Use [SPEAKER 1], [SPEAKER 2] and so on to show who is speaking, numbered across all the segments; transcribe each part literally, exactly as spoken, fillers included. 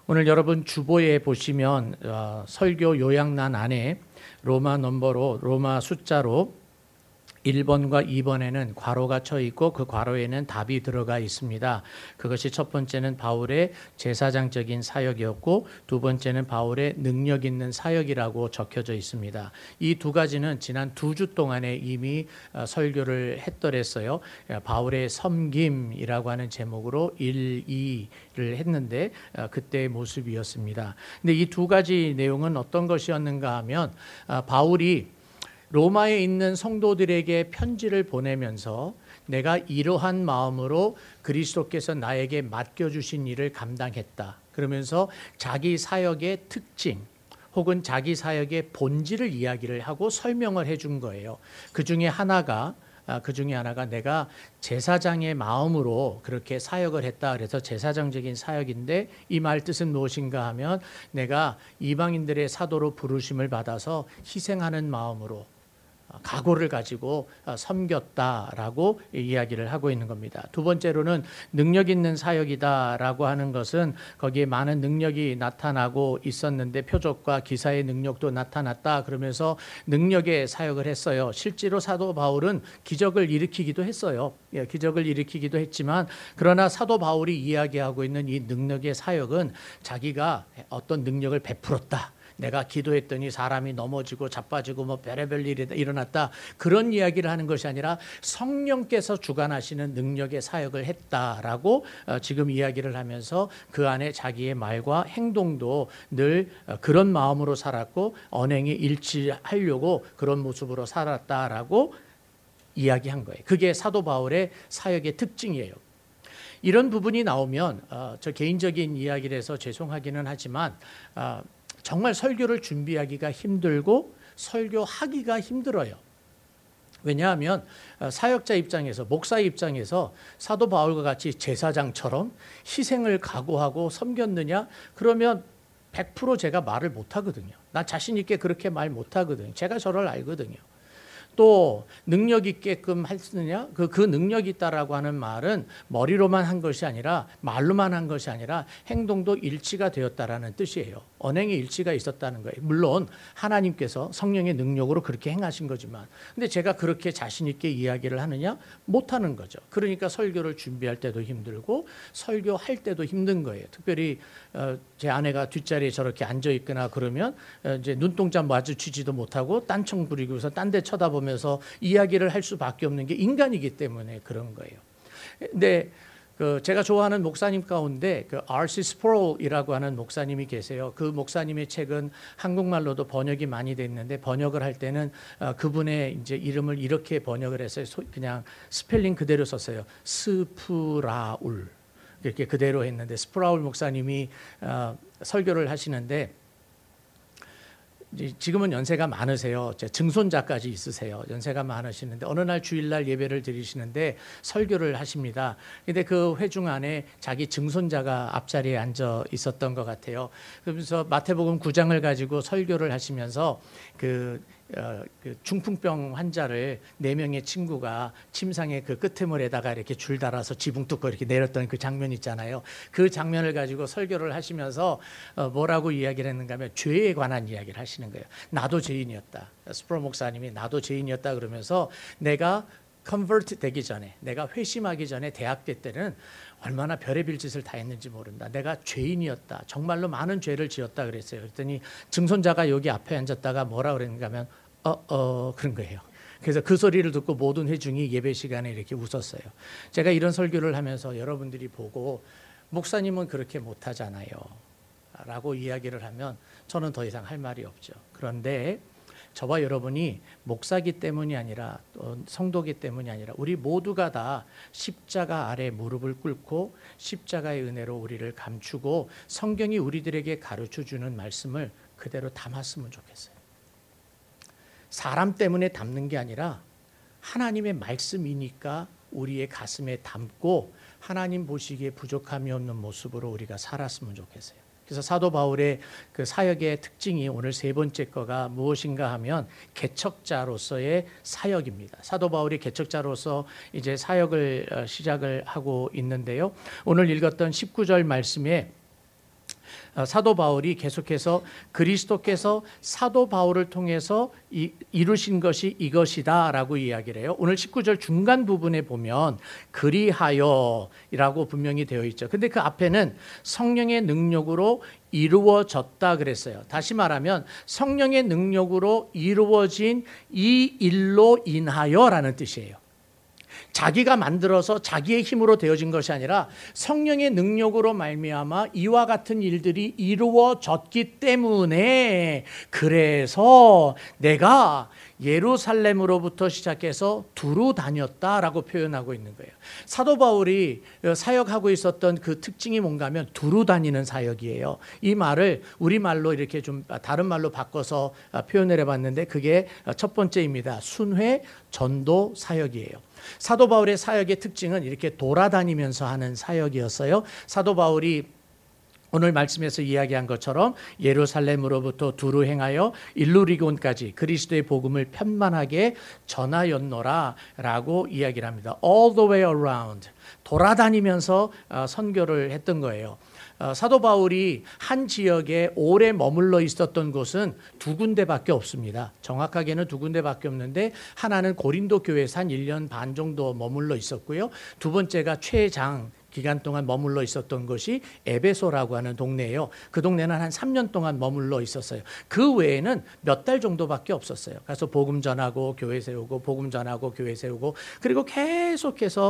[SPEAKER 1] 오늘 여러분 주보에 보시면 어, 설교 요약란 안에 로마 넘버로 로마 숫자로 일 번과 이 번에는 괄호가 쳐 있고 그 괄호에는 답이 들어가 있습니다. 그것이 첫 번째는 바울의 제사장적인 사역이었고 두 번째는 바울의 능력 있는 사역이라고 적혀져 있습니다. 이 두 가지는 지난 두 주 동안에 이미 설교를 했더랬어요. 바울의 섬김이라고 하는 제목으로 일, 이를 했는데 그때의 모습이었습니다. 근데 이 두 가지 내용은 어떤 것이었는가 하면 바울이 로마에 있는 성도들에게 편지를 보내면서 내가 이러한 마음으로 그리스도께서 나에게 맡겨주신 일을 감당했다. 그러면서 자기 사역의 특징 혹은 자기 사역의 본질을 이야기를 하고 설명을 해준 거예요. 그 중에 하나가 그 중에 하나가 내가 제사장의 마음으로 그렇게 사역을 했다. 그래서 제사장적인 사역인데 이 말 뜻은 무엇인가 하면 내가 이방인들의 사도로 부르심을 받아서 희생하는 마음으로 각오를 가지고 섬겼다라고 이야기를 하고 있는 겁니다. 두 번째로는 능력 있는 사역이다라고 하는 것은 거기에 많은 능력이 나타나고 있었는데 표적과 기사의 능력도 나타났다. 그러면서 능력의 사역을 했어요. 실제로 사도 바울은 기적을 일으키기도 했어요. 예, 기적을 일으키기도 했지만 그러나 사도 바울이 이야기하고 있는 이 능력의 사역은 자기가 어떤 능력을 베풀었다. 내가 기도했더니 사람이 넘어지고 자빠지고 뭐 별의별 일이 일어났다. 그런 이야기를 하는 것이 아니라 성령께서 주관하시는 능력의 사역을 했다라고 지금 이야기를 하면서 그 안에 자기의 말과 행동도 늘 그런 마음으로 살았고 언행이 일치하려고 그런 모습으로 살았다라고 이야기한 거예요. 그게 사도 바울의 사역의 특징이에요. 이런 부분이 나오면 어, 저 개인적인 이야기를 해서 죄송하기는 하지만 어, 정말 설교를 준비하기가 힘들고 설교하기가 힘들어요. 왜냐하면 사역자 입장에서 목사 입장에서 사도 바울과 같이 제사장처럼 희생을 각오하고 섬겼느냐? 그러면 백 퍼센트 제가 말을 못하거든요. 나 자신 있게 그렇게 말 못하거든요. 제가 저를 알거든요. 또 능력 있게끔 했느냐? 그, 그 능력 있다라고 하는 말은 머리로만 한 것이 아니라 말로만 한 것이 아니라 행동도 일치가 되었다라는 뜻이에요. 언행의 일치가 있었다는 거예요. 물론 하나님께서 성령의 능력으로 그렇게 행하신 거지만 근데 제가 그렇게 자신 있게 이야기를 하느냐? 못하는 거죠. 그러니까 설교를 준비할 때도 힘들고 설교할 때도 힘든 거예요. 특별히 어, 제 아내가 뒷자리에 저렇게 앉아 있거나 그러면 어, 이제 눈동자 마주치지도 못하고 딴청 부리고서 딴 데 쳐다보면서 이야기를 할 수밖에 없는 게 인간이기 때문에 그런 거예요. 근데 그 제가 좋아하는 목사님 가운데 그 알씨 스프롤이라고 하는 목사님이 계세요. 그 목사님의 책은 한국말로도 번역이 많이 됐는데 번역을 할 때는 어, 그분의 이제 이름을 이렇게 번역을 했어요. 그냥 스펠링 그대로 썼어요. 스프라울 이렇게 그대로 했는데 스프라울 목사님이 어, 설교를 하시는데 지금은 연세가 많으세요. 증손자까지 있으세요. 연세가 많으시는데 어느 날 주일날 예배를 드리시는데 설교를 하십니다. 근데 그 회중 안에 자기 증손자가 앞자리에 앉아 있었던 것 같아요. 그러면서 마태복음 구 장을 가지고 설교를 하시면서 그 어, 그 중풍병 환자를 네 명의 친구가 침상의 그 끄트머리에다가 이렇게 줄 달아서 지붕 뚫고 이렇게 내렸던 그 장면 있잖아요. 그 장면을 가지고 설교를 하시면서 어, 뭐라고 이야기를 했는가 하면 죄에 관한 이야기를 하시는 거예요. 나도 죄인이었다. 스프로 목사님이 나도 죄인이었다 그러면서 내가 컨버트 되기 전에 내가 회심하기 전에 대학 때 때는 얼마나 별의별 짓을 다 했는지 모른다. 내가 죄인이었다. 정말로 많은 죄를 지었다 그랬어요. 그랬더니 증손자가 여기 앞에 앉았다가 뭐라 그랬는가 하면 어, 어 그런 거예요. 그래서 그 소리를 듣고 모든 회중이 예배 시간에 이렇게 웃었어요. 제가 이런 설교를 하면서 여러분들이 보고 목사님은 그렇게 못하잖아요 라고 이야기를 하면 저는 더 이상 할 말이 없죠. 그런데 저와 여러분이 목사기 때문이 아니라 또 성도기 때문이 아니라 우리 모두가 다 십자가 아래 무릎을 꿇고 십자가의 은혜로 우리를 감추고 성경이 우리들에게 가르쳐주는 말씀을 그대로 담았으면 좋겠어요. 사람 때문에 담는 게 아니라 하나님의 말씀이니까 우리의 가슴에 담고 하나님 보시기에 부족함이 없는 모습으로 우리가 살았으면 좋겠어요. 그래서 사도 바울의 그 사역의 특징이 오늘 세 번째 거가 무엇인가 하면 개척자로서의 사역입니다. 사도 바울이 개척자로서 이제 사역을 시작을 하고 있는데요. 오늘 읽었던 십구 절 말씀에 사도 바울이 계속해서 그리스도께서 사도 바울을 통해서 이, 이루신 것이 이것이다 라고 이야기를 해요. 오늘 십구 절 중간 부분에 보면 그리하여 이라고 분명히 되어 있죠. 근데 그 앞에는 성령의 능력으로 이루어졌다 그랬어요. 다시 말하면 성령의 능력으로 이루어진 이 일로 인하여 라는 뜻이에요. 자기가 만들어서 자기의 힘으로 되어진 것이 아니라 성령의 능력으로 말미암아 이와 같은 일들이 이루어졌기 때문에 그래서 내가 예루살렘으로부터 시작해서 두루 다녔다라고 표현하고 있는 거예요. 사도 바울이 사역하고 있었던 그 특징이 뭔가 하면 두루 다니는 사역이에요. 이 말을 우리말로 이렇게 좀 다른 말로 바꿔서 표현을 해봤는데 그게 첫 번째입니다. 순회 전도 사역이에요. 사도 바울의 사역의 특징은 이렇게 돌아다니면서 하는 사역이었어요. 사도 바울이 오늘 말씀에서 이야기한 것처럼 예루살렘으로부터 두루 행하여 일루리곤까지 그리스도의 복음을 편만하게 전하였노라 라고 이야기를 합니다. All the way around. 돌아다니면서 선교를 했던 거예요. 사도 바울이 한 지역에 오래 머물러 있었던 곳은 두 군데밖에 없습니다. 정확하게는 두 군데밖에 없는데 하나는 고린도 교회에서 한 일 년 반 정도 머물러 있었고요. 두 번째가 최장 기간 동안 머물러 있었던 것이 에베소라고 하는 동네예요. 그 동네는 한 삼 년 동안 머물러 있었어요. 그 외에는 몇 달 정도밖에 없었어요. 그래서 복음 전하고 교회 세우고 복음 전하고 교회 세우고 그리고 계속해서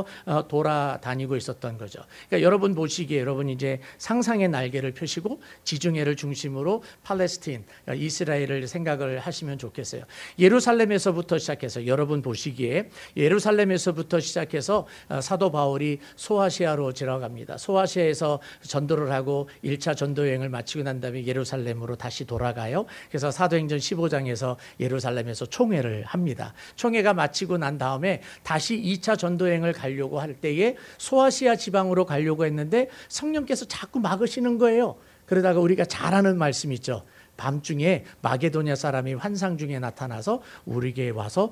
[SPEAKER 1] 돌아다니고 있었던 거죠. 그러니까 여러분 보시기에 여러분 이제 상상의 날개를 펴시고 지중해를 중심으로 팔레스틴, 이스라엘을 생각을 하시면 좋겠어요. 예루살렘에서부터 시작해서 여러분 보시기에 예루살렘에서부터 시작해서 사도 바울이 소아시아로 들어갑니다. 소아시아에서 전도를 하고 일 차 전도 여행을 마치고 난 다음에 예루살렘으로 다시 돌아가요. 그래서 사도행전 십오 장에서 예루살렘에서 총회를 합니다. 총회가 마치고 난 다음에 다시 이 차 전도 여행을 가려고 할 때에 소아시아 지방으로 가려고 했는데 성령께서 자꾸 막으시는 거예요. 그러다가 우리가 잘 아는 말씀 있죠. 밤중에 마게도냐 사람이 환상 중에 나타나서 우리에게 와서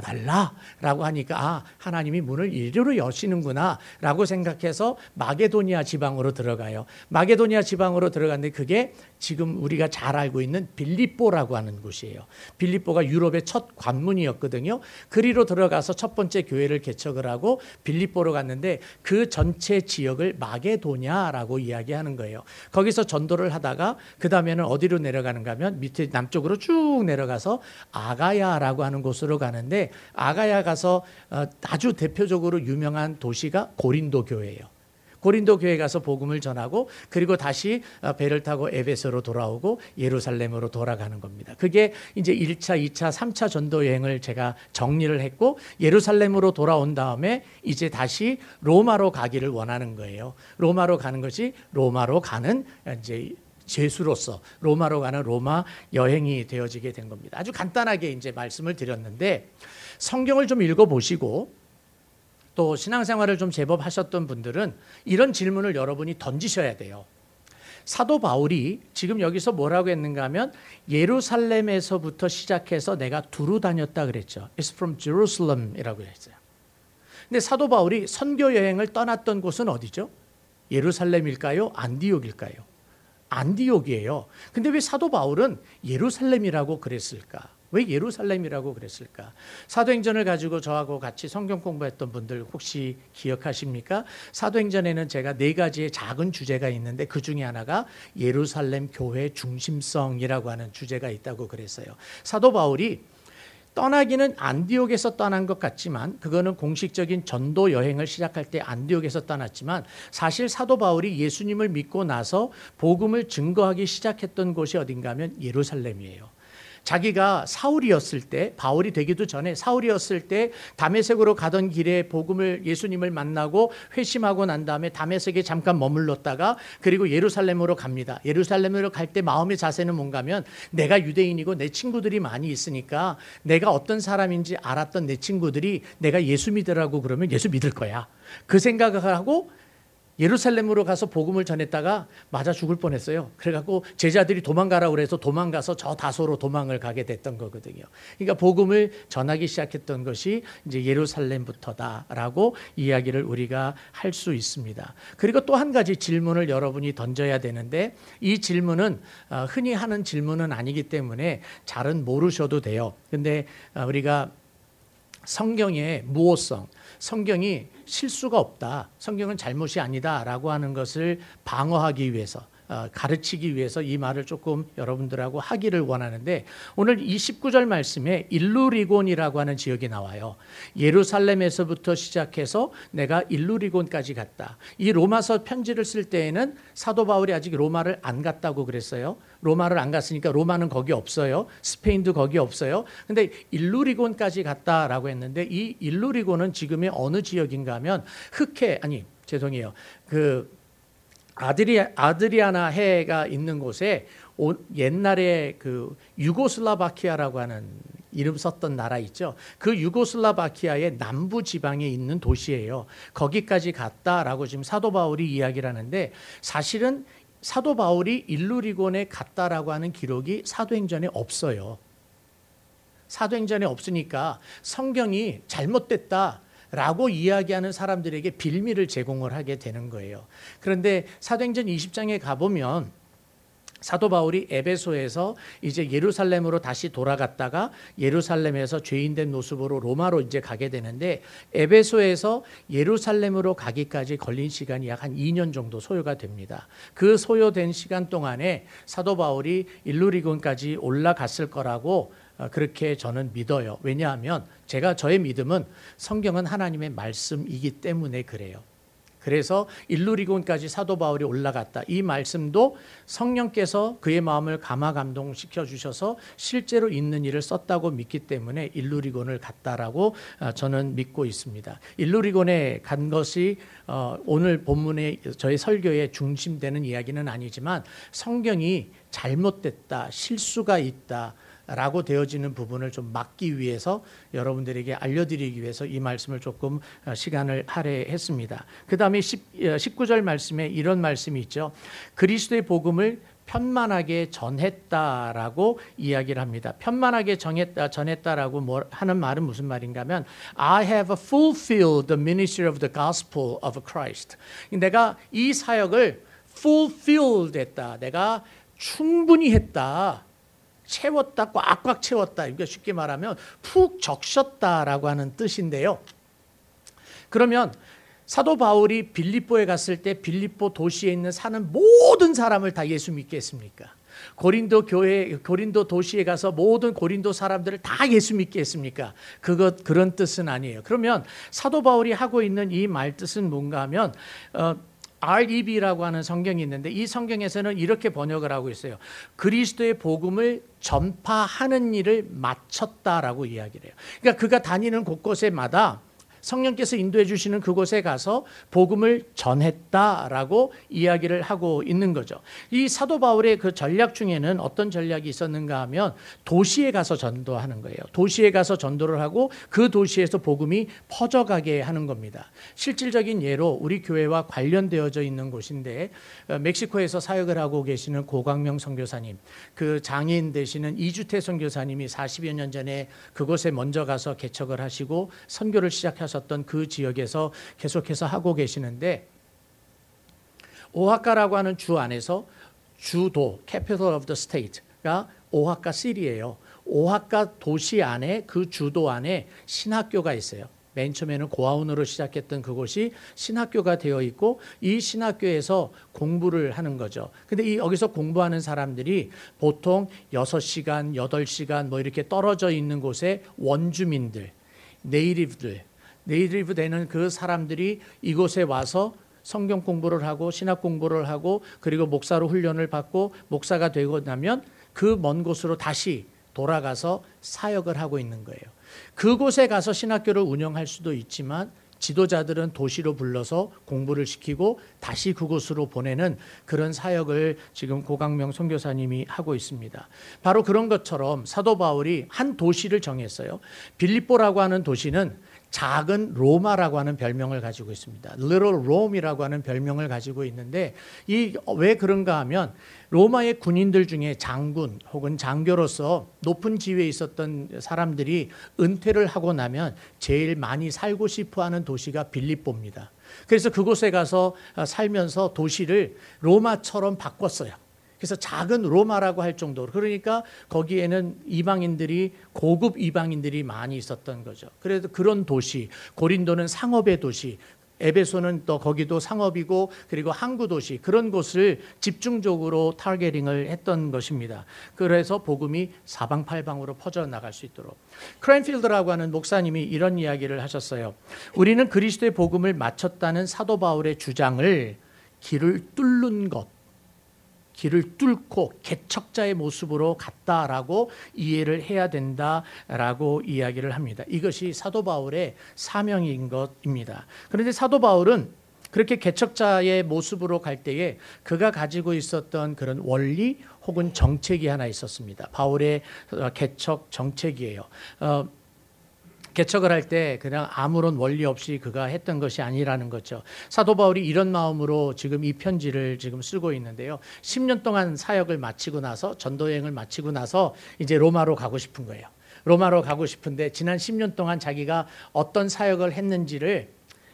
[SPEAKER 1] 도와달라라고 하니까 아 하나님이 문을 이리로 여시는구나 라고 생각해서 마게도냐 지방으로 들어가요. 마게도냐 지방으로 들어갔는데 그게 지금 우리가 잘 알고 있는 빌립보라고 하는 곳이에요. 빌립보가 유럽의 첫 관문이었거든요. 그리로 들어가서 첫 번째 교회를 개척을 하고 빌립보로 갔는데 그 전체 지역을 마게도냐라고 이야기하는 거예요. 거기서 전도를 하다가 그 다음에는 어디로 내려가 가는가 하면 밑에 남쪽으로 쭉 내려가서 아가야라고 하는 곳으로 가는데 아가야 가서 아주 대표적으로 유명한 도시가 고린도 교회예요. 고린도 교회 가서 복음을 전하고 그리고 다시 배를 타고 에베소로 돌아오고 예루살렘으로 돌아가는 겁니다. 그게 이제 일 차, 이 차, 삼 차 전도 여행을 제가 정리를 했고 예루살렘으로 돌아온 다음에 이제 다시 로마로 가기를 원하는 거예요. 로마로 가는 것이 로마로 가는 이제 죄수로서 로마로 가는 로마 여행이 되어지게 된 겁니다. 아주 간단하게 이제 말씀을 드렸는데 성경을 좀 읽어보시고 또 신앙생활을 좀 제법 하셨던 분들은 이런 질문을 여러분이 던지셔야 돼요. 사도 바울이 지금 여기서 뭐라고 했는가 하면 예루살렘에서부터 시작해서 내가 두루 다녔다 그랬죠. It's from Jerusalem이라고 했어요. 근데 사도 바울이 선교 여행을 떠났던 곳은 어디죠? 예루살렘일까요? 안디옥일까요? 안디옥이에요. 근데 왜 사도 바울은 예루살렘이라고 그랬을까? 왜 예루살렘이라고 그랬을까? 사도행전을 가지고 저하고 같이 성경 공부했던 분들 혹시 기억하십니까? 사도행전에는 제가 네 가지의 작은 주제가 있는데 그 중에 하나가 예루살렘 교회 중심성이라고 하는 주제가 있다고 그랬어요. 사도 바울이 떠나기는 안디옥에서 떠난 것 같지만 그거는 공식적인 전도 여행을 시작할 때 안디옥에서 떠났지만 사실 사도 바울이 예수님을 믿고 나서 복음을 증거하기 시작했던 곳이 어딘가 하면 예루살렘이에요. 자기가 사울이었을 때 바울이 되기도 전에 사울이었을 때 다메섹으로 가던 길에 복음을 예수님을 만나고 회심하고 난 다음에 다메섹에 잠깐 머물렀다가 그리고 예루살렘으로 갑니다. 예루살렘으로 갈 때 마음의 자세는 뭔가 하면 내가 유대인이고 내 친구들이 많이 있으니까 내가 어떤 사람인지 알았던 내 친구들이 내가 예수 믿으라고 그러면 예수 믿을 거야. 그 생각을 하고 예루살렘으로 가서 복음을 전했다가 맞아 죽을 뻔했어요. 그래갖고 제자들이 도망가라고 그래서 도망가서 저 다소로 도망을 가게 됐던 거거든요. 그러니까 복음을 전하기 시작했던 것이 이제 예루살렘부터다라고 이야기를 우리가 할 수 있습니다. 그리고 또 한 가지 질문을 여러분이 던져야 되는데, 이 질문은 흔히 하는 질문은 아니기 때문에 잘은 모르셔도 돼요. 근데 우리가 성경의 무오성, 성경이 실수가 없다, 성경은 잘못이 아니다라고 하는 것을 방어하기 위해서, 가르치기 위해서 이 말을 조금 여러분들하고 하기를 원하는데, 오늘 이 십구 절 말씀에 일루리곤이라고 하는 지역이 나와요. 예루살렘에서부터 시작해서 내가 일루리곤까지 갔다. 이 로마서 편지를 쓸 때에는 사도 바울이 아직 로마를 안 갔다고 그랬어요. 로마를 안 갔으니까 로마는 거기 없어요. 스페인도 거기 없어요. 근데 일루리곤까지 갔다라고 했는데, 이 일루리곤은 지금의 어느 지역인가 하면 흑해, 아니 죄송해요. 그 아드리, 아드리아나 해가 있는 곳에 오, 옛날에 그 유고슬라바키아라고 하는 이름 썼던 나라 있죠. 그 유고슬라바키아의 남부 지방에 있는 도시예요. 거기까지 갔다라고 지금 사도 바울이 이야기를 하는데, 사실은 사도 바울이 일루리곤에 갔다라고 하는 기록이 사도행전에 없어요. 사도행전에 없으니까 성경이 잘못됐다 라고 이야기하는 사람들에게 빌미를 제공을 하게 되는 거예요. 그런데 사도행전 이십 장에 가보면 사도 바울이 에베소에서 이제 예루살렘으로 다시 돌아갔다가 예루살렘에서 죄인된 모습으로 로마로 이제 가게 되는데, 에베소에서 예루살렘으로 가기까지 걸린 시간이 약 한 이 년 정도 소요가 됩니다. 그 소요된 시간 동안에 사도 바울이 일루리곤까지 올라갔을 거라고 그렇게 저는 믿어요. 왜냐하면 제가 저의 믿음은 성경은 하나님의 말씀이기 때문에 그래요. 그래서 일루리곤까지 사도 바울이 올라갔다. 이 말씀도 성령께서 그의 마음을 감화 감동시켜 주셔서 실제로 있는 일을 썼다고 믿기 때문에 일루리곤을 갔다라고 저는 믿고 있습니다. 일루리곤에 간 것이 오늘 본문의 저의 설교의 중심되는 이야기는 아니지만, 성경이 잘못됐다, 실수가 있다 라고 되어지는 부분을 좀 막기 위해서, 여러분들에게 알려드리기 위해서 이 말씀을 조금 시간을 할애했습니다. 그 다음에 십구 절 말씀에 이런 말씀이 있죠. 그리스도의 복음을 편만하게 전했다라고 이야기를 합니다. 편만하게 전했다, 전했다라고 하는 말은 무슨 말인가 하면, I have fulfilled the ministry of the gospel of Christ. 내가 이 사역을 fulfilled 했다, 내가 충분히 했다, 채웠다, 꽉꽉 채웠다. 이게 쉽게 말하면 푹 적셨다라고 하는 뜻인데요. 그러면 사도 바울이 빌립보에 갔을 때 빌립보 도시에 있는 사는 모든 사람을 다 예수 믿게 했습니까? 고린도 교회, 고린도 도시에 가서 모든 고린도 사람들을 다 예수 믿게 했습니까? 그것, 그런 뜻은 아니에요. 그러면 사도 바울이 하고 있는 이 말 뜻은 뭔가 하면, 어, 알이비라고 하는 성경이 있는데, 이 성경에서는 이렇게 번역을 하고 있어요. 그리스도의 복음을 전파하는 일을 마쳤다라고 이야기를 해요. 그러니까 그가 다니는 곳곳에마다 성령께서 인도해 주시는 그곳에 가서 복음을 전했다라고 이야기를 하고 있는 거죠. 이 사도 바울의 그 전략 중에는 어떤 전략이 있었는가 하면, 도시에 가서 전도하는 거예요. 도시에 가서 전도를 하고 그 도시에서 복음이 퍼져가게 하는 겁니다. 실질적인 예로 우리 교회와 관련되어져 있는 곳인데, 멕시코에서 사역을 하고 계시는 고광명 선교사님, 그 장인 되시는 이주태 선교사님이 사십여 년 전에 그곳에 먼저 가서 개척을 하시고 선교를 시작하셨습니다. 었던 그 지역에서 계속해서 하고 계시는데, 오하카라고 하는 주 안에서 주도, capital of the state가 오하카 시리예요. 오하카 도시 안에, 그 주도 안에 신학교가 있어요. 맨 처음에는 고아원으로 시작했던 그곳이 신학교가 되어 있고, 이 신학교에서 공부를 하는 거죠. 근데 이 여기서 공부하는 사람들이 보통 여섯 시간, 여덟 시간 뭐 이렇게 떨어져 있는 곳에 원주민들, 네이티브들, 네이티브 되는 그 사람들이 이곳에 와서 성경 공부를 하고 신학 공부를 하고, 그리고 목사로 훈련을 받고 목사가 되고 나면 그 먼 곳으로 다시 돌아가서 사역을 하고 있는 거예요. 그곳에 가서 신학교를 운영할 수도 있지만, 지도자들은 도시로 불러서 공부를 시키고 다시 그곳으로 보내는 그런 사역을 지금 고강명 선교사님이 하고 있습니다. 바로 그런 것처럼 사도 바울이 한 도시를 정했어요. 빌립보라고 하는 도시는 작은 로마라고 하는 별명을 가지고 있습니다. Little Rome이라고 하는 별명을 가지고 있는데 이 왜 그런가 하면 로마의 군인들 중에 장군 혹은 장교로서 높은 지위에 있었던 사람들이 은퇴를 하고 나면 제일 많이 살고 싶어하는 도시가 빌립보입니다. 그래서 그곳에 가서 살면서 도시를 로마처럼 바꿨어요. 그래서 작은 로마라고 할 정도로, 그러니까 거기에는 이방인들이, 고급 이방인들이 많이 있었던 거죠. 그래서 그런 도시, 고린도는 상업의 도시, 에베소는 또 거기도 상업이고 그리고 항구 도시, 그런 곳을 집중적으로 타겟팅을 했던 것입니다. 그래서 복음이 사방팔방으로 퍼져나갈 수 있도록. 크랜필드라고 하는 목사님이 이런 이야기를 하셨어요. 우리는 그리스도의 복음을 마쳤다는 사도 바울의 주장을 길을 뚫는 것, 길을 뚫고 개척자의 모습으로 갔다라고 이해를 해야 된다라고 이야기를 합니다. 이것이 사도 바울의 사명인 것입니다. 그런데 사도 바울은 그렇게 개척자의 모습으로 갈 때에 그가 가지고 있었던 그런 원리 혹은 정책이 하나 있었습니다. 바울의 개척 정책이에요. 어, 개척을 할 때 그냥 아무런 원리 없이 그가 했던 것이 아니라는 거죠. 사도 바울이 이런 마음으로 지금 이 편지를 지금 쓰고 있는데요. 십 년 동안 사역을 마치고 나서, 전도여행을 마치고 나서 이제 로마로 가고 싶은 거예요. 로마로 가고 싶은데 지난 십 년 동안 자기가 어떤 사역을 했는지를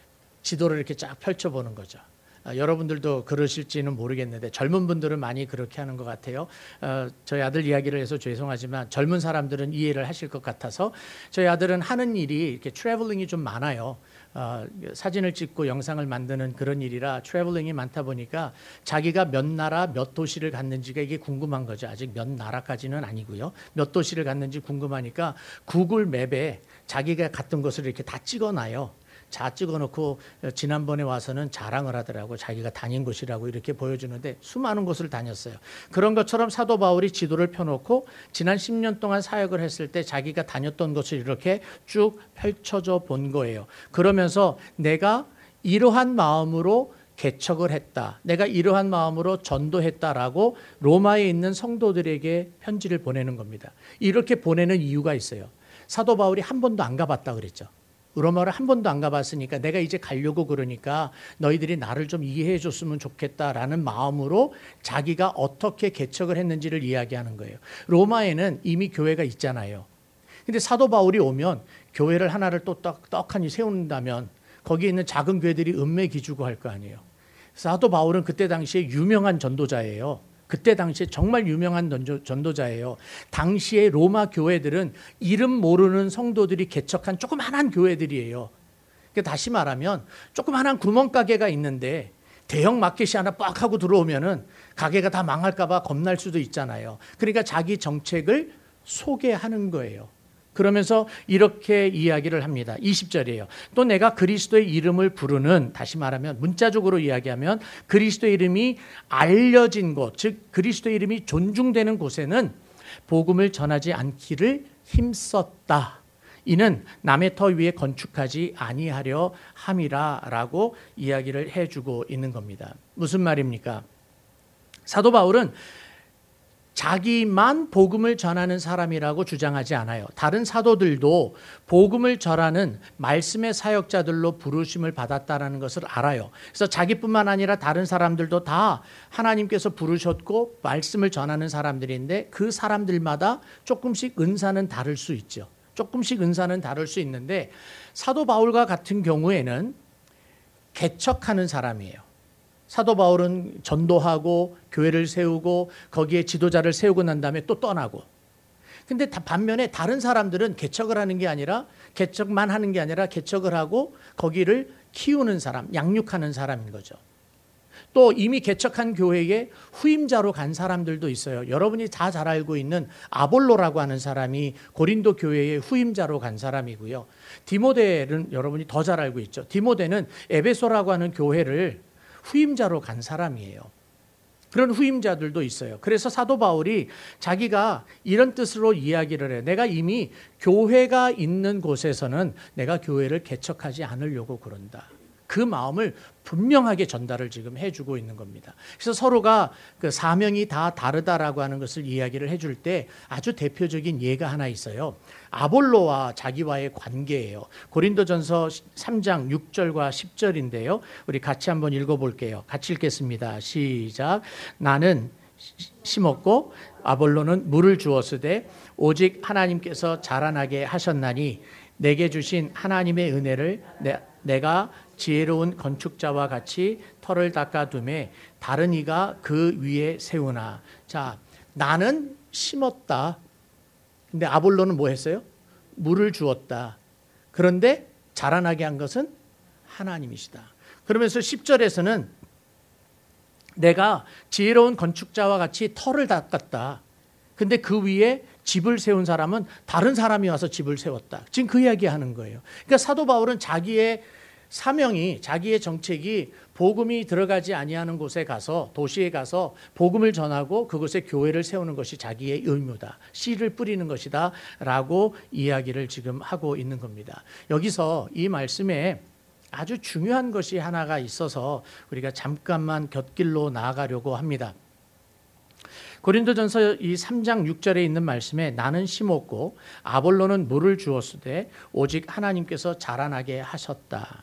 [SPEAKER 1] 지도를 이렇게 쫙 펼쳐보는 거죠. 어, 여러분들도 그러실지는 모르겠는데 젊은 분들은 많이 그렇게 하는 것 같아요. 어, 저희 아들 이야기를 해서 죄송하지만 젊은 사람들은 이해를 하실 것 같아서, 저희 아들은 하는 일이 이렇게 트래블링이 좀 많아요. 어, 사진을 찍고 영상을 만드는 그런 일이라 트래블링이 많다 보니까 자기가 몇 나라 몇 도시를 갔는지가 이게 궁금한 거죠. 아직 몇 나라까지는 아니고요. 몇 도시를 갔는지 궁금하니까 구글 맵에 자기가 갔던 곳을 이렇게 다 찍어놔요. 자 찍어놓고 지난번에 와서는 자랑을 하더라고. 자기가 다닌 곳이라고 이렇게 보여주는데 수많은 곳을 다녔어요. 그런 것처럼 사도 바울이 지도를 펴놓고 지난 십 년 동안 사역을 했을 때 자기가 다녔던 곳을 이렇게 쭉 펼쳐져 본 거예요. 그러면서 내가 이러한 마음으로 개척을 했다, 내가 이러한 마음으로 전도했다라고 로마에 있는 성도들에게 편지를 보내는 겁니다. 이렇게 보내는 이유가 있어요. 사도 바울이 한 번도 안 가봤다 그랬죠. 로마를 한 번도 안 가봤으니까 내가 이제 가려고 그러니까 너희들이 나를 좀 이해해 줬으면 좋겠다라는 마음으로 자기가 어떻게 개척을 했는지를 이야기하는 거예요. 로마에는 이미 교회가 있잖아요. 근데 사도 바울이 오면 교회를 하나를 또 떡, 떡하니 세운다면 거기에 있는 작은 교회들이 은매 기주고 할 거 아니에요. 사도 바울은 그때 당시에 유명한 전도자예요. 그때 당시에 정말 유명한 전도자예요. 당시에 로마 교회들은 이름 모르는 성도들이 개척한 조그만한 교회들이에요. 그러니까 다시 말하면 조그만한 구멍가게가 있는데 대형 마켓이 하나 빡 하고 들어오면은 가게가 다 망할까 봐 겁날 수도 있잖아요. 그러니까 자기 정책을 소개하는 거예요. 그러면서 이렇게 이야기를 합니다. 이십 절이에요. 또 내가 그리스도의 이름을 부르는, 다시 말하면 문자적으로 이야기하면 그리스도의 이름이 알려진 곳, 즉 그리스도의 이름이 존중되는 곳에는 복음을 전하지 않기를 힘썼다. 이는 남의 터 위에 건축하지 아니하려 함이라라고 이야기를 해주고 있는 겁니다. 무슨 말입니까? 사도 바울은 자기만 복음을 전하는 사람이라고 주장하지 않아요. 다른 사도들도 복음을 전하는 말씀의 사역자들로 부르심을 받았다는 것을 알아요. 그래서 자기뿐만 아니라 다른 사람들도 다 하나님께서 부르셨고 말씀을 전하는 사람들인데 그 사람들마다 조금씩 은사는 다를 수 있죠. 조금씩 은사는 다를 수 있는데 사도 바울과 같은 경우에는 개척하는 사람이에요. 사도 바울은 전도하고 교회를 세우고 거기에 지도자를 세우고 난 다음에 또 떠나고. 근데 반면에 다른 사람들은 개척을 하는 게 아니라 개척만 하는 게 아니라 개척을 하고 거기를 키우는 사람, 양육하는 사람인 거죠. 또 이미 개척한 교회에 후임자로 간 사람들도 있어요. 여러분이 다 잘 알고 있는 아볼로라고 하는 사람이 고린도 교회에 후임자로 간 사람이고요. 디모데는 여러분이 더 잘 알고 있죠. 디모데는 에베소라고 하는 교회를 후임자로 간 사람이에요. 그런 후임자들도 있어요. 그래서 사도 바울이 자기가 이런 뜻으로 이야기를 해요. 내가 이미 교회가 있는 곳에서는 내가 교회를 개척하지 않으려고 그런다. 그 마음을 분명하게 전달을 지금 해주고 있는 겁니다. 그래서 서로가 그 사명이 다 다르다라고 하는 것을 이야기를 해줄 때 아주 대표적인 예가 하나 있어요. 아볼로와 자기와의 관계예요. 고린도전서 삼 장 육 절과 십 절인데요. 우리 같이 한번 읽어볼게요. 같이 읽겠습니다. 시작. 나는 심었고 아볼로는 물을 주었으되 오직 하나님께서 자라나게 하셨나니 내게 주신 하나님의 은혜를 내, 내가 지혜로운 건축자와 같이 털을 닦아두매 다른 이가 그 위에 세우나. 자, 나는 심었다. 근데 아볼로는 뭐 했어요? 물을 주었다. 그런데 자라나게 한 것은 하나님이시다. 그러면서 십 절에서는 내가 지혜로운 건축자와 같이 털을 닦았다. 근데 그 위에 집을 세운 사람은 다른 사람이 와서 집을 세웠다. 지금 그 이야기 하는 거예요. 그러니까 사도 바울은 자기의 사명이, 자기의 정책이 복음이 들어가지 아니하는 곳에 가서, 도시에 가서 복음을 전하고 그곳에 교회를 세우는 것이 자기의 의무다. 씨를 뿌리는 것이다 라고 이야기를 지금 하고 있는 겁니다. 여기서 이 말씀에 아주 중요한 것이 하나가 있어서 우리가 잠깐만 곁길로 나아가려고 합니다. 고린도전서 이 삼 장 육 절에 있는 말씀에 나는 심었고 아볼로는 물을 주었으되 오직 하나님께서 자라나게 하셨다.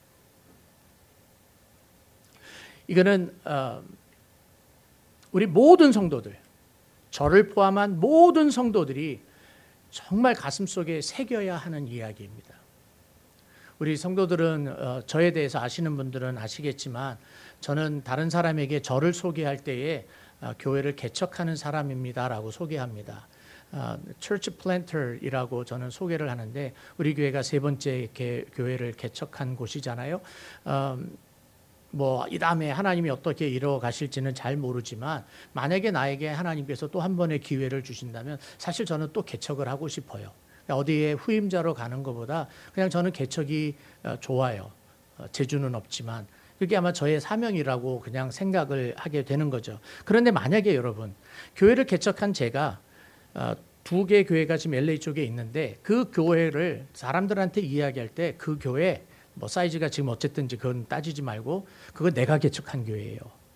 [SPEAKER 1] 이거는 어, 우리 모든 성도들, 저를 포함한 모든 성도들이 정말 가슴속에 새겨야 하는 이야기입니다. 우리 성도들은 어, 저에 대해서 아시는 분들은 아시겠지만 저는 다른 사람에게 저를 소개할 때에 어, 교회를 개척하는 사람입니다라고 소개합니다. 어, Church Planter이라고 저는 소개를 하는데 우리 교회가 세 번째 개, 교회를 개척한 곳이잖아요. 어, 뭐 이 다음에 하나님이 어떻게 이루어 가실지는 잘 모르지만 만약에 나에게 하나님께서 또 한 번의 기회를 주신다면 사실 저는 또 개척을 하고 싶어요. 어디에 후임자로 가는 것보다 그냥 저는 개척이 좋아요. 재주는 없지만 그게 아마 저의 사명이라고 그냥 생각을 하게 되는 거죠. 그런데 만약에 여러분 교회를 개척한 제가 두 개 교회가 지금 엘에이 쪽에 있는데 그 교회를 사람들한테 이야기할 때 그 교회 뭐 사이즈가 지금 어쨌든지 그건 따지지 말고 그거 내가 개척한 교회예요.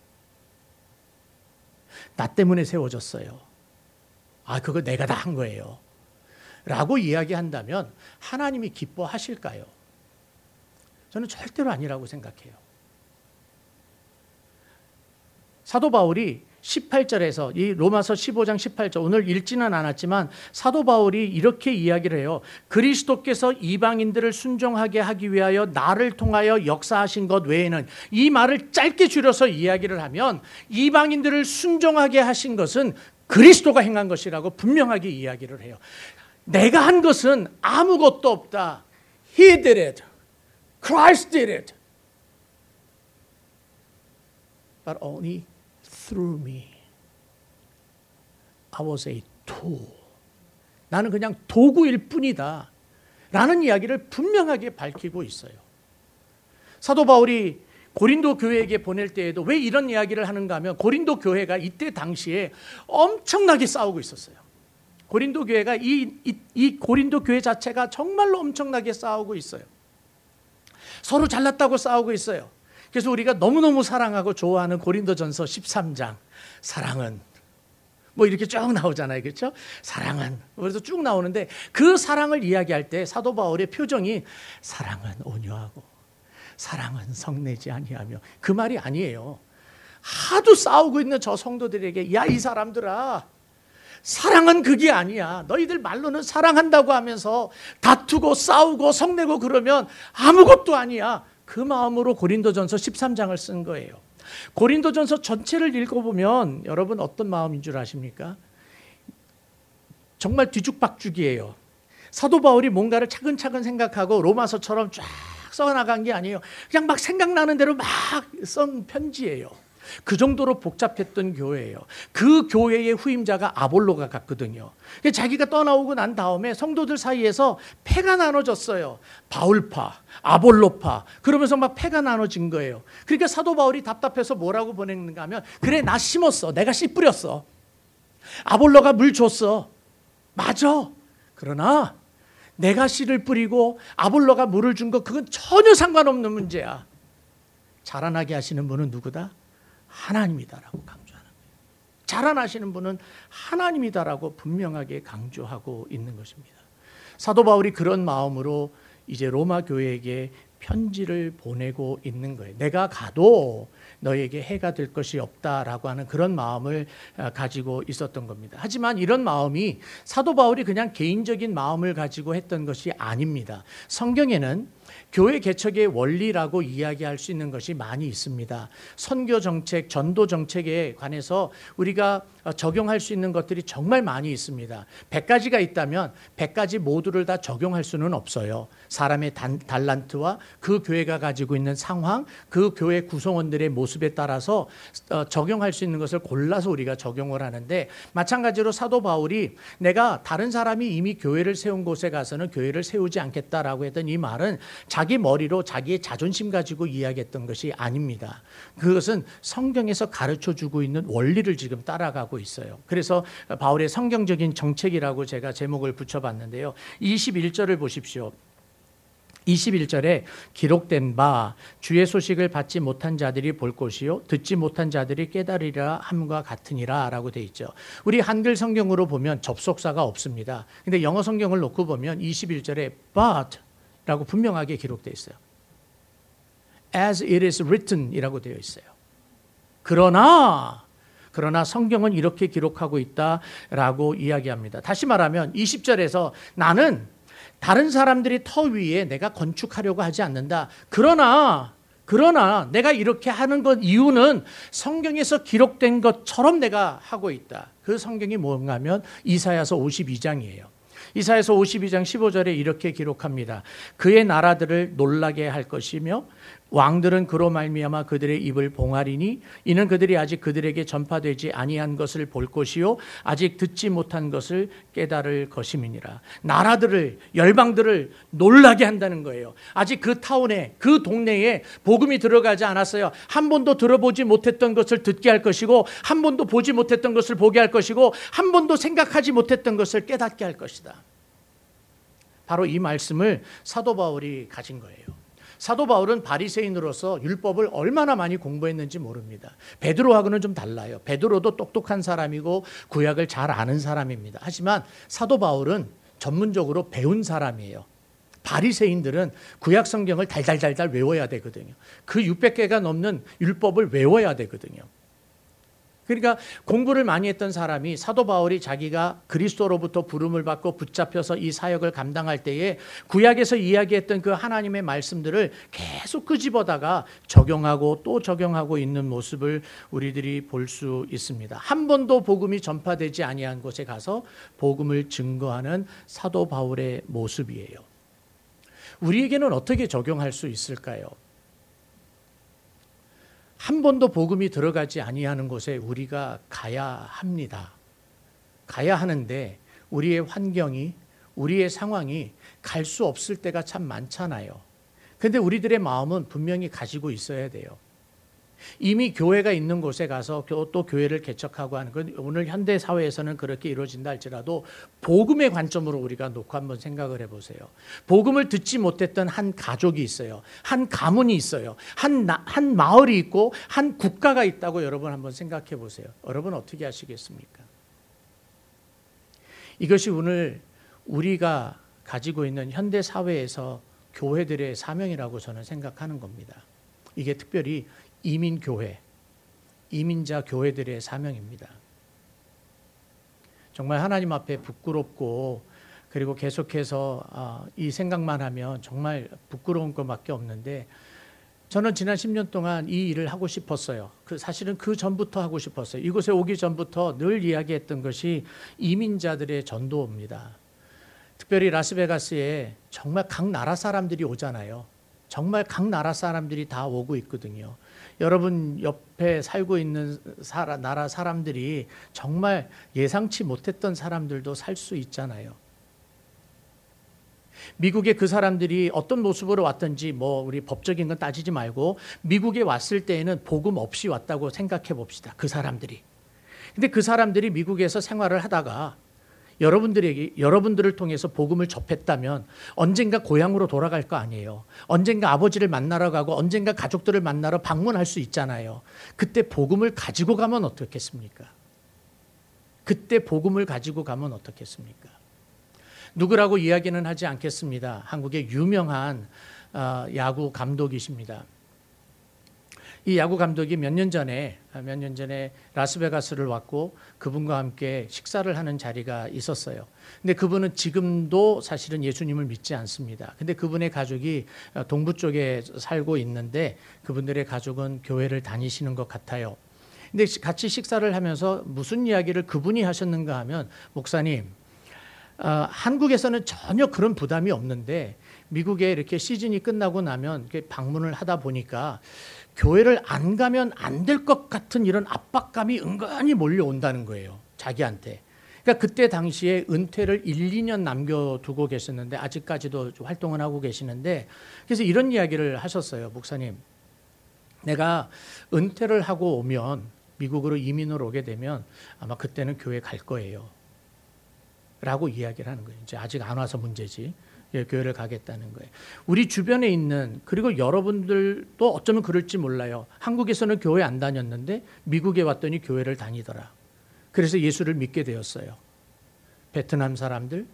[SPEAKER 1] 나 때문에 세워졌어요. 아 그거 내가 다 한 거예요. 라고 이야기한다면 하나님이 기뻐하실까요? 저는 절대로 아니라고 생각해요. 사도 바울이 십팔 절에서 이 로마서 십오 장 십팔 절 오늘 읽지는 않았지만 사도 바울이 이렇게 이야기를 해요. 그리스도께서 이방인들을 순종하게 하기 위하여 나를 통하여 역사하신 것 외에는, 이 말을 짧게 줄여서 이야기를 하면 이방인들을 순종하게 하신 것은 그리스도가 행한 것이라고 분명하게 이야기를 해요. 내가 한 것은 아무것도 없다. He did it. Christ did it. But only through me. I was a tool. 나는 그냥 도구일 뿐이다. 라는 이야기를 분명하게 밝히고 있어요. 사도 바울이 고린도 교회에게 보낼 때에도 왜 이런 이야기를 하는가 하면 고린도 교회가 이때 당시에 엄청나게 싸우고 있었어요. 고린도 교회가 이, 이, 이 고린도 교회 자체가 정말로 엄청나게 싸우고 있어요. 서로 잘났다고 싸우고 있어요. 그래서 우리가 너무너무 사랑하고 좋아하는 고린도전서 십삼 장 사랑은 뭐 이렇게 쭉 나오잖아요. 그렇죠? 사랑은 그래서 쭉 나오는데 그 사랑을 이야기할 때 사도 바울의 표정이 사랑은 온유하고 사랑은 성내지 아니하며, 그 말이 아니에요. 하도 싸우고 있는 저 성도들에게 야 이 사람들아, 사랑은 그게 아니야. 너희들 말로는 사랑한다고 하면서 다투고 싸우고 성내고 그러면 아무것도 아니야. 그 마음으로 고린도전서 십삼 장을 쓴 거예요. 고린도전서 전체를 읽어보면 여러분 어떤 마음인 줄 아십니까? 정말 뒤죽박죽이에요. 사도 바울이 뭔가를 차근차근 생각하고 로마서처럼 쫙 써나간 게 아니에요. 그냥 막 생각나는 대로 막 쓴 편지예요. 그 정도로 복잡했던 교회예요. 그 교회의 후임자가 아볼로가 갔거든요. 자기가 떠나오고 난 다음에 성도들 사이에서 패가 나눠졌어요. 바울파, 아볼로파, 그러면서 막 패가 나눠진 거예요. 그러니까 사도 바울이 답답해서 뭐라고 보냈는가 하면, 그래 나 심었어, 내가 씨 뿌렸어, 아볼로가 물 줬어, 맞아. 그러나 내가 씨를 뿌리고 아볼로가 물을 준 거 그건 전혀 상관없는 문제야. 자라나게 하시는 분은 누구다? 하나님이다라고 강조하는 거예요. 자라나시는 분은 하나님이다라고 분명하게 강조하고 있는 것입니다. 사도 바울이 그런 마음으로 이제 로마 교회에게 편지를 보내고 있는 거예요. 내가 가도 너에게 해가 될 것이 없다라고 하는 그런 마음을 가지고 있었던 겁니다. 하지만 이런 마음이 사도 바울이 그냥 개인적인 마음을 가지고 했던 것이 아닙니다. 성경에는 교회 개척의 원리라고 이야기할 수 있는 것이 많이 있습니다. 선교 정책, 전도 정책에 관해서 우리가 적용할 수 있는 것들이 정말 많이 있습니다. 백 가지가 있다면 백 가지 모두를 다 적용할 수는 없어요. 사람의 단, 달란트와 그 교회가 가지고 있는 상황, 그 교회 구성원들의 모습에 따라서 적용할 수 있는 것을 골라서 우리가 적용을 하는데, 마찬가지로 사도 바울이 내가 다른 사람이 이미 교회를 세운 곳에 가서는 교회를 세우지 않겠다라고 했던 이 말은 자기 머리로 자기의 자존심 가지고 이야기했던 것이 아닙니다. 그것은 성경에서 가르쳐주고 있는 원리를 지금 따라가고 있어요. 그래서 바울의 성경적인 정책이라고 제가 제목을 붙여봤는데요. 이십일 절을 보십시오. 이십일 절에 기록된 바 주의 소식을 받지 못한 자들이 볼 것이요 듣지 못한 자들이 깨달으리라 함과 같으니라 라고 되어 있죠. 우리 한글 성경으로 보면 접속사가 없습니다. 근데 영어 성경을 놓고 보면 이십일 절에 but 라고 분명하게 기록되어 있어요. As it is written 이라고 되어 있어요. 그러나 그러나 성경은 이렇게 기록하고 있다라고 이야기합니다. 다시 말하면 이십 절에서 나는 다른 사람들이 터 위에 내가 건축하려고 하지 않는다. 그러나 그러나 내가 이렇게 하는 것 이유는 성경에서 기록된 것처럼 내가 하고 있다. 그 성경이 뭔가 하면 이사야서 오십이 장이에요. 이사야서 오십이 장 십오 절에 이렇게 기록합니다. 그의 나라들을 놀라게 할 것이며 왕들은 그로 말미암아 그들의 입을 봉하리니 이는 그들이 아직 그들에게 전파되지 아니한 것을 볼 것이요 아직 듣지 못한 것을 깨달을 것임이니라. 나라들을, 열방들을 놀라게 한다는 거예요. 아직 그 타운에, 그 동네에 복음이 들어가지 않았어요. 한 번도 들어보지 못했던 것을 듣게 할 것이고, 한 번도 보지 못했던 것을 보게 할 것이고, 한 번도 생각하지 못했던 것을 깨닫게 할 것이다. 바로 이 말씀을 사도 바울이 가진 거예요. 사도 바울은 바리새인으로서 율법을 얼마나 많이 공부했는지 모릅니다. 베드로하고는 좀 달라요. 베드로도 똑똑한 사람이고 구약을 잘 아는 사람입니다. 하지만 사도 바울은 전문적으로 배운 사람이에요. 바리새인들은 구약 성경을 달달달달 외워야 되거든요. 그 육백 개가 넘는 율법을 외워야 되거든요. 그러니까 공부를 많이 했던 사람이, 사도 바울이 자기가 그리스도로부터 부름을 받고 붙잡혀서 이 사역을 감당할 때에 구약에서 이야기했던 그 하나님의 말씀들을 계속 끄집어다가 적용하고 또 적용하고 있는 모습을 우리들이 볼 수 있습니다. 한 번도 복음이 전파되지 아니한 곳에 가서 복음을 증거하는 사도 바울의 모습이에요. 우리에게는 어떻게 적용할 수 있을까요? 한 번도 복음이 들어가지 아니하는 곳에 우리가 가야 합니다. 가야 하는데 우리의 환경이, 우리의 상황이 갈 수 없을 때가 참 많잖아요. 그런데 우리들의 마음은 분명히 가지고 있어야 돼요. 이미 교회가 있는 곳에 가서 또 교회를 개척하고 하는 건 오늘 현대 사회에서는 그렇게 이루어진다 할지라도 복음의 관점으로 우리가 놓고 한번 생각을 해보세요. 복음을 듣지 못했던 한 가족이 있어요. 한 가문이 있어요. 한, 나, 한 마을이 있고 한 국가가 있다고 여러분 한번 생각해 보세요. 여러분 어떻게 하시겠습니까? 이것이 오늘 우리가 가지고 있는 현대 사회에서 교회들의 사명이라고 저는 생각하는 겁니다. 이게 특별히 이민교회, 이민자 교회들의 사명입니다. 정말 하나님 앞에 부끄럽고, 그리고 계속해서 이 생각만 하면 정말 부끄러운 것밖에 없는데, 저는 지난 십 년 동안 이 일을 하고 싶었어요. 그 사실은 그 전부터 하고 싶었어요. 이곳에 오기 전부터 늘 이야기했던 것이 이민자들의 전도입니다. 특별히 라스베가스에 정말 각 나라 사람들이 오잖아요. 정말 각 나라 사람들이 다 오고 있거든요. 여러분 옆에 살고 있는 사라, 나라 사람들이 정말 예상치 못했던 사람들도 살 수 있잖아요. 미국에 그 사람들이 어떤 모습으로 왔든지 뭐 우리 법적인 건 따지지 말고 미국에 왔을 때에는 복음 없이 왔다고 생각해 봅시다. 그 사람들이. 근데 그 사람들이 미국에서 생활을 하다가 여러분들에게 여러분들을 통해서 복음을 접했다면 언젠가 고향으로 돌아갈 거 아니에요. 언젠가 아버지를 만나러 가고 언젠가 가족들을 만나러 방문할 수 있잖아요. 그때 복음을 가지고 가면 어떻겠습니까? 그때 복음을 가지고 가면 어떻겠습니까? 누구라고 이야기는 하지 않겠습니다. 한국의 유명한 야구 감독이십니다. 이 야구 감독이 몇 년 전에 몇 년 전에 라스베가스를 왔고 그분과 함께 식사를 하는 자리가 있었어요. 근데 그분은 지금도 사실은 예수님을 믿지 않습니다. 근데 그분의 가족이 동부 쪽에 살고 있는데 그분들의 가족은 교회를 다니시는 것 같아요. 근데 같이 식사를 하면서 무슨 이야기를 그분이 하셨는가 하면, 목사님, 어, 한국에서는 전혀 그런 부담이 없는데 미국에 이렇게 시즌이 끝나고 나면 이렇게 방문을 하다 보니까 교회를 안 가면 안 될 것 같은 이런 압박감이 은근히 몰려온다는 거예요, 자기한테. 그러니까 그때 당시에 은퇴를 일, 이 년 남겨두고 계셨는데 아직까지도 활동을 하고 계시는데, 그래서 이런 이야기를 하셨어요. 목사님, 내가 은퇴를 하고 오면, 미국으로 이민을 오게 되면 아마 그때는 교회 갈 거예요 라고 이야기를 하는 거예요. 이제 아직 안 와서 문제지. 예, 교회를 가겠다는 거예요. 우리 주변에 있는, 그리고 여러분들도 어쩌면 그럴지 몰라요. 한국에서는 교회 안 다녔는데 미국에 왔더니 교회를 다니더라. 그래서 예수를 믿게 되었어요. 베트남 사람들,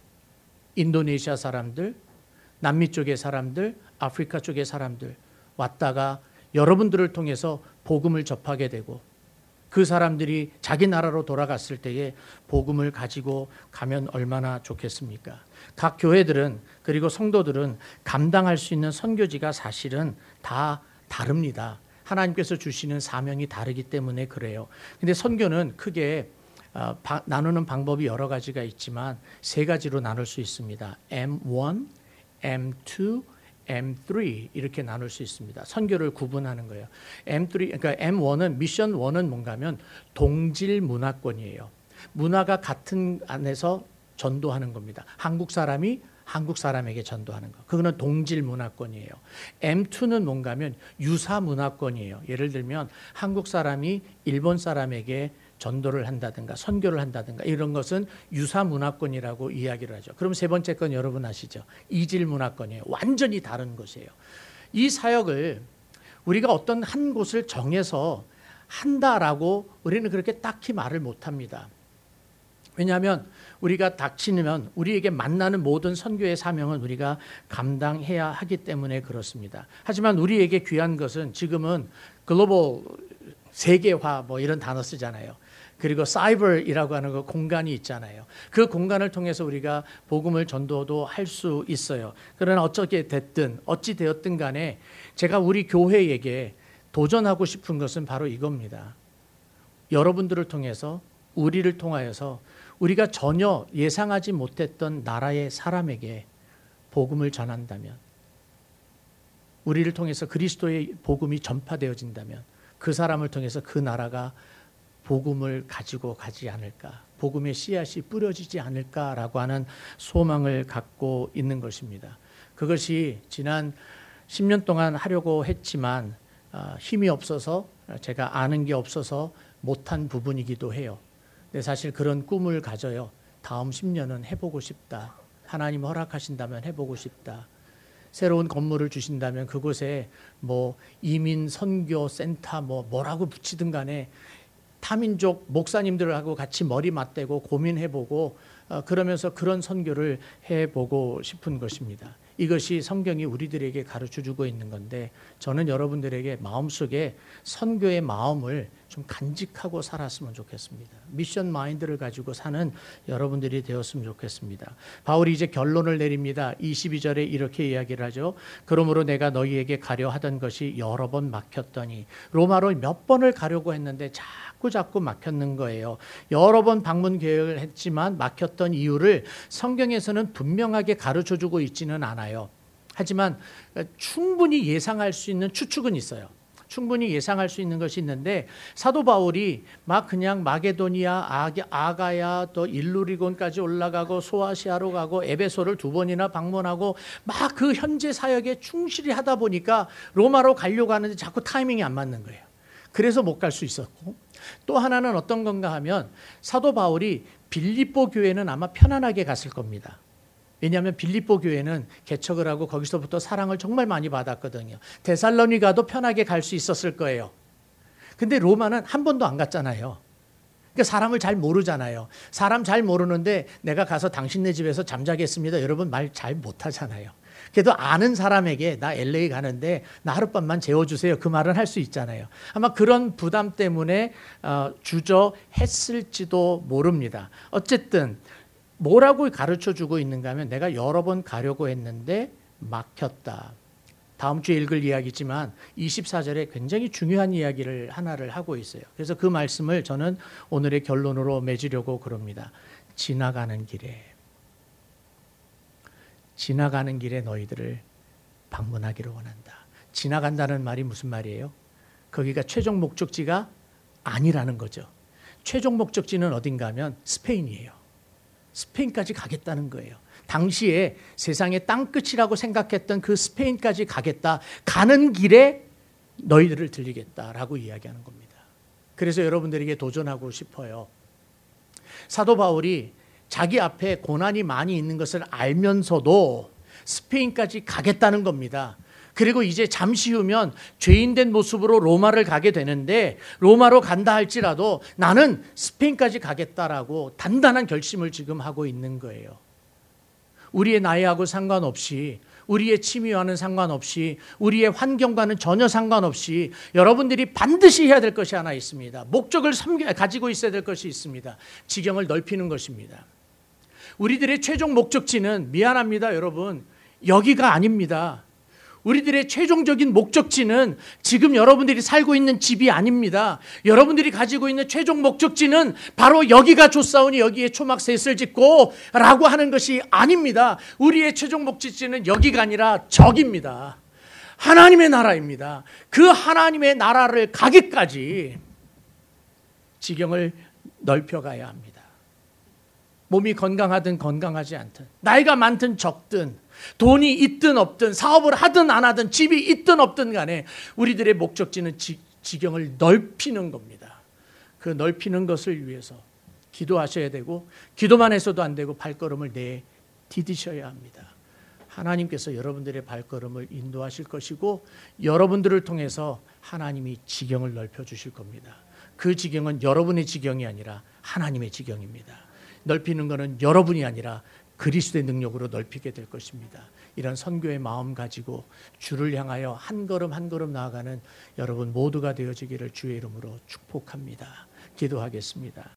[SPEAKER 1] 인도네시아 사람들, 남미 쪽의 사람들, 아프리카 쪽의 사람들 왔다가 여러분들을 통해서 복음을 접하게 되고, 그 사람들이 자기 나라로 돌아갔을 때에 복음을 가지고 가면 얼마나 좋겠습니까? 각 교회들은, 그리고 성도들은 감당할 수 있는 선교지가 사실은 다 다릅니다. 하나님께서 주시는 사명이 다르기 때문에 그래요. 근데 선교는 크게 어, 바, 나누는 방법이 여러 가지가 있지만 세 가지로 나눌 수 있습니다. 엠 원, 엠 투, 엠 쓰리 이렇게 나눌 수 있습니다. 선교를 구분하는 거예요. 엠 쓰리, 그러니까 엠 원은, 미션 일은 뭔가 하면 동질 문화권이에요. 문화가 같은 안에서 전도하는 겁니다. 한국 사람이 한국 사람에게 전도하는 거. 그거는 동질 문화권이에요. 엠 투는 뭔가 하면 유사 문화권이에요. 예를 들면 한국 사람이 일본 사람에게 전도를 한다든가 선교를 한다든가 이런 것은 유사 문화권이라고 이야기를 하죠. 그럼 세 번째 건 여러분 아시죠? 이질 문화권이에요. 완전히 다른 것이에요. 이 사역을 우리가 어떤 한 곳을 정해서 한다라고 우리는 그렇게 딱히 말을 못합니다. 왜냐하면 우리가 닥치면 우리에게 만나는 모든 선교의 사명은 우리가 감당해야 하기 때문에 그렇습니다. 하지만 우리에게 귀한 것은, 지금은 글로벌 세계화 뭐 이런 단어 쓰잖아요. 그리고 사이버이라고 하는 그 공간이 있잖아요. 그 공간을 통해서 우리가 복음을 전도도 할 수 있어요. 그러나 어떻게 됐든 어찌 되었든 간에 제가 우리 교회에게 도전하고 싶은 것은 바로 이겁니다. 여러분들을 통해서, 우리를 통하여서 우리가 전혀 예상하지 못했던 나라의 사람에게 복음을 전한다면, 우리를 통해서 그리스도의 복음이 전파되어진다면 그 사람을 통해서 그 나라가 복음을 가지고 가지 않을까, 복음의 씨앗이 뿌려지지 않을까라고 하는 소망을 갖고 있는 것입니다. 그것이 지난 십 년 동안 하려고 했지만 힘이 없어서, 제가 아는 게 없어서 못한 부분이기도 해요. 근데 사실 그런 꿈을 가져요. 다음 십 년은 해보고 싶다. 하나님 허락하신다면 해보고 싶다. 새로운 건물을 주신다면 그곳에 뭐 이민 선교 센터 뭐 뭐라고 붙이든 간에 타민족 목사님들하고 같이 머리 맞대고 고민해보고 어, 그러면서 그런 선교를 해보고 싶은 것입니다. 이것이 성경이 우리들에게 가르쳐주고 있는 건데, 저는 여러분들에게 마음속에 선교의 마음을 좀 간직하고 살았으면 좋겠습니다. 미션 마인드를 가지고 사는 여러분들이 되었으면 좋겠습니다. 바울이 이제 결론을 내립니다. 이십이 절에 이렇게 이야기를 하죠. 그러므로 내가 너희에게 가려 하던 것이 여러 번 막혔더니, 로마로 몇 번을 가려고 했는데 자꾸 자꾸 막혔는 거예요. 여러 번 방문 계획을 했지만 막혔던 이유를 성경에서는 분명하게 가르쳐주고 있지는 않아요. 하지만 충분히 예상할 수 있는 추측은 있어요. 충분히 예상할 수 있는 것이 있는데, 사도 바울이 막 그냥 마게도니아, 아가야, 또 일루리곤까지 올라가고 소아시아로 가고 에베소를 두 번이나 방문하고 막 그 현재 사역에 충실히 하다 보니까 로마로 가려고 하는데 자꾸 타이밍이 안 맞는 거예요. 그래서 못 갈 수 있었고, 또 하나는 어떤 건가 하면 사도 바울이 빌립보 교회는 아마 편안하게 갔을 겁니다. 왜냐하면 빌립보 교회는 개척을 하고 거기서부터 사랑을 정말 많이 받았거든요. 데살로니가도 편하게 갈 수 있었을 거예요. 근데 로마는 한 번도 안 갔잖아요. 그러니까 사람을 잘 모르잖아요. 사람 잘 모르는데 내가 가서 당신네 집에서 잠자겠습니다. 여러분 말 잘 못하잖아요. 그래도 아는 사람에게 나 엘에이 가는데 나 하룻밤만 재워주세요. 그 말은 할 수 있잖아요. 아마 그런 부담 때문에 주저했을지도 모릅니다. 어쨌든 뭐라고 가르쳐주고 있는가 하면 내가 여러 번 가려고 했는데 막혔다. 다음 주에 읽을 이야기지만 이십사 절에 굉장히 중요한 이야기를 하나를 하고 있어요. 그래서 그 말씀을 저는 오늘의 결론으로 맺으려고 그럽니다. 지나가는 길에 지나가는 길에 너희들을 방문하기를 원한다. 지나간다는 말이 무슨 말이에요? 거기가 최종 목적지가 아니라는 거죠. 최종 목적지는 어딘가 하면 스페인이에요. 스페인까지 가겠다는 거예요. 당시에 세상의 땅끝이라고 생각했던 그 스페인까지 가겠다. 가는 길에 너희들을 들리겠다라고 이야기하는 겁니다. 그래서 여러분들에게 도전하고 싶어요. 사도 바울이 자기 앞에 고난이 많이 있는 것을 알면서도 스페인까지 가겠다는 겁니다. 그리고 이제 잠시 후면 죄인된 모습으로 로마를 가게 되는데 로마로 간다 할지라도 나는 스페인까지 가겠다라고 단단한 결심을 지금 하고 있는 거예요. 우리의 나이하고 상관없이, 우리의 취미와는 상관없이, 우리의 환경과는 전혀 상관없이 여러분들이 반드시 해야 될 것이 하나 있습니다. 목적을 섬겨, 가지고 있어야 될 것이 있습니다. 지경을 넓히는 것입니다. 우리들의 최종 목적지는, 미안합니다 여러분, 여기가 아닙니다. 우리들의 최종적인 목적지는 지금 여러분들이 살고 있는 집이 아닙니다. 여러분들이 가지고 있는 최종 목적지는 바로 여기가 좋사오니 여기에 초막셋을 짓고 라고 하는 것이 아닙니다. 우리의 최종 목적지는 여기가 아니라 저기입니다. 하나님의 나라입니다. 그 하나님의 나라를 가기까지 지경을 넓혀가야 합니다. 몸이 건강하든 건강하지 않든, 나이가 많든 적든, 돈이 있든 없든, 사업을 하든 안 하든, 집이 있든 없든 간에 우리들의 목적지는 지, 지경을 넓히는 겁니다. 그 넓히는 것을 위해서 기도하셔야 되고, 기도만 해서도 안 되고 발걸음을 내디디셔야 합니다. 하나님께서 여러분들의 발걸음을 인도하실 것이고 여러분들을 통해서 하나님이 지경을 넓혀주실 겁니다. 그 지경은 여러분의 지경이 아니라 하나님의 지경입니다. 넓히는 것은 여러분이 아니라 그리스도의 능력으로 넓히게 될 것입니다. 이런 선교의 마음 가지고 주를 향하여 한 걸음 한 걸음 나아가는 여러분 모두가 되어지기를 주의 이름으로 축복합니다. 기도하겠습니다.